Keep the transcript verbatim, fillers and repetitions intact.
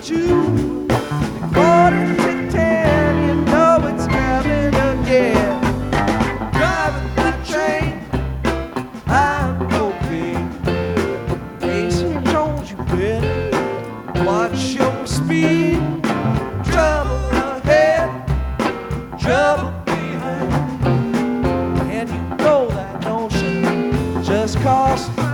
two, quarter to ten, you know it's coming again. Driving the train, I'm okay. Casey Jones, you better watch your speed. Trouble ahead, trouble behind, and you know that, don't you? Just cause